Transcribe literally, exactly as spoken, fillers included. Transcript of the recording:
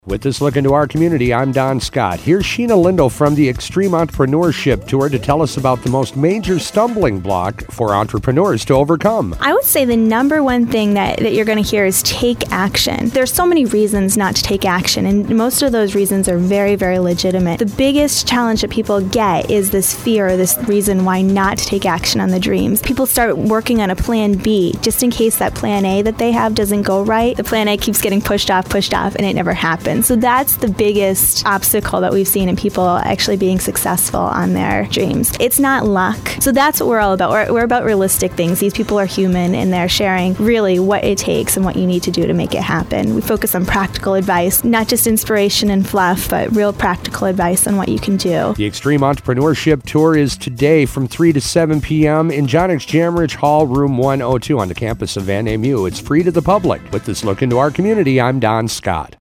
With this look into our community, I'm Don Scott. Here's Sheena Lindo from the Extreme Entrepreneurship Tour to tell us about the most major stumbling block for entrepreneurs to overcome. I would say the number one thing that, that you're going to hear is take action. There's so many reasons not to take action, and most of those reasons are very, very legitimate. The biggest challenge that people get is this fear, this reason why not to take action on the dreams. People start working on a plan B, just in case that plan A that they have doesn't go right. The plan A keeps getting pushed off, pushed off, and it never happens. So that's the biggest obstacle that we've seen in people actually being successful on their dreams. It's not luck. So that's what we're all about. We're, we're about realistic things. These people are human, and they're sharing really what it takes and what you need to do to make it happen. We focus on practical advice, not just inspiration and fluff, but real practical advice on what you can do. The Extreme Entrepreneurship Tour is today from three to seven p.m. in John X. Jamrich Hall, room one oh two on the campus of Van A M U. It's free to the public. With this look into our community, I'm Don Scott.